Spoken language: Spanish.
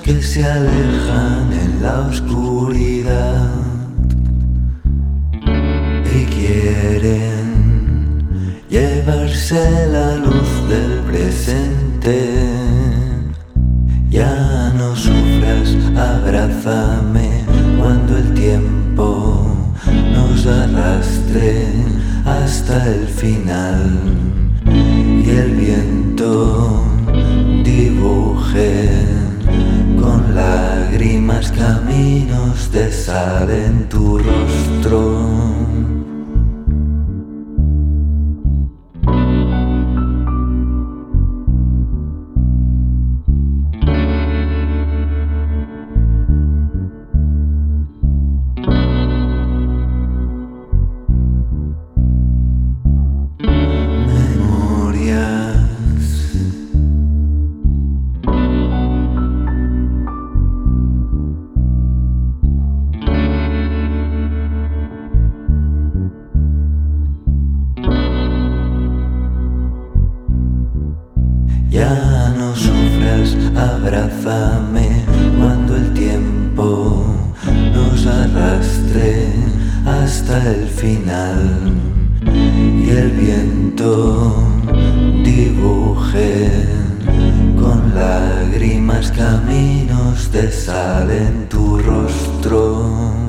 que se alejan en la oscuridad y quieren llevarse la luz del presente. Ya no sufras, abrázame cuando el tiempo nos arrastre hasta el final y el viento dibuje con lágrimas caminos de sal en tu rostro. Ya no sufras, abrázame cuando el tiempo nos arrastre hasta el final y el viento dibuje con lágrimas caminos de sal en tu rostro.